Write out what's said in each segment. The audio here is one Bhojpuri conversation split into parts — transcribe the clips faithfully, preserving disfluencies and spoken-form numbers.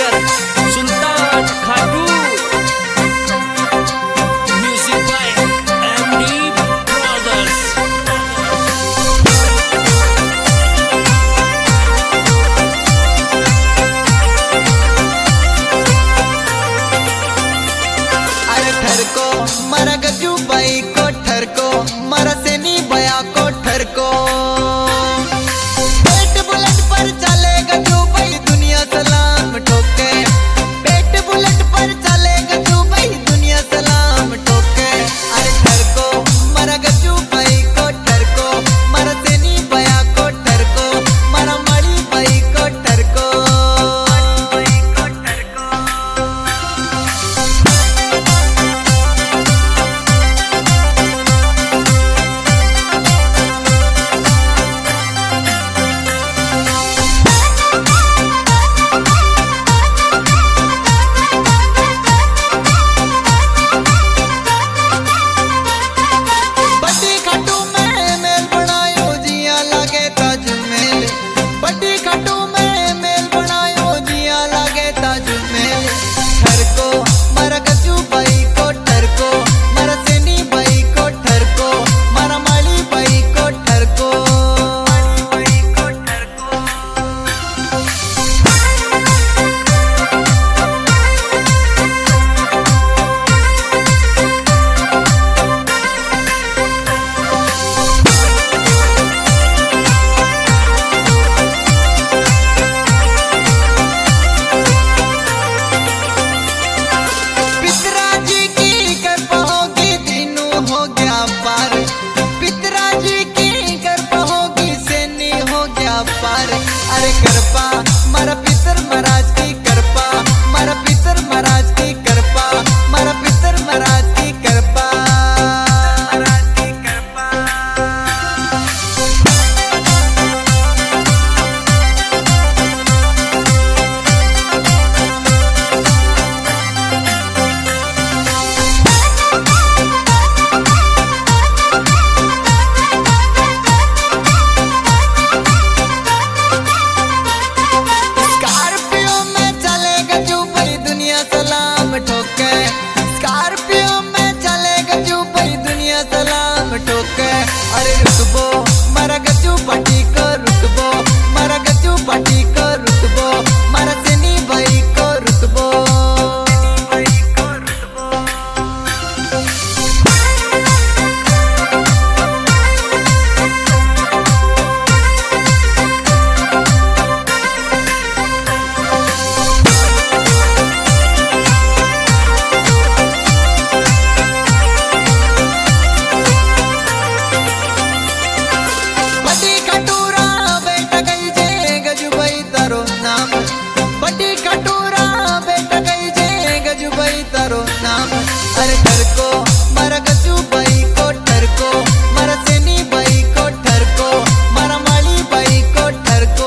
Singer Sultan Khatu. Music by MD brothers. अरे ठर को मरा गजू बाई को ठर को मरा सेनी बया को ठर को पेट बुलेट पर चले गजू बाई दुनिया सलाम ठोके। पेट बुलेट पर चले गजू बाई दुनिया सलाम ठोके। अरे ठर को मरा गजू बाई को ठर को मरा सेनी बया को ठर को मरा मड़ी बाई को ठर को। अरे करपा मरा पितर महाराज की करपा मरा पितर महाराज की करपा मरा पितर महाराज की करपा। अरे रुकबो मरा गजू पाटी को रुकबो मरा गजू पाटी को रुकबो मरा सेनी भाई को रुकबो। अरे ठर को मरा गजू बाई को ठर को मरा सेनी बाई को ठर को मरा माली बाई को ठर को।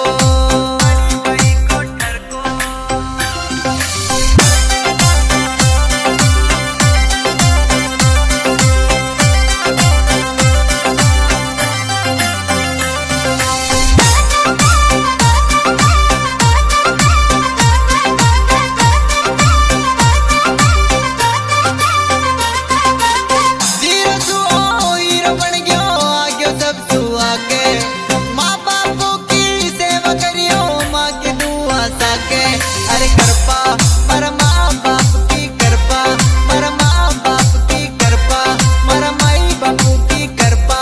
अरे करपा मरा माँ बाप की करपा मरा माँ बाप की करपा मरा माई बापू की करपा।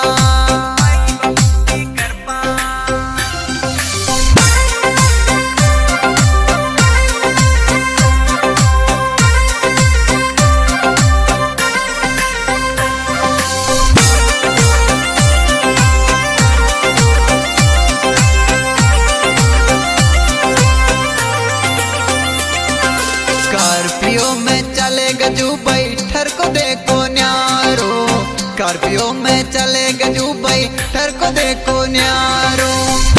स्कॉर्पियो में चले गजू भाई ठर को देखो न्यारो। स्कॉर्पियो में चले गजू भाई ठर को देखो न्यारो।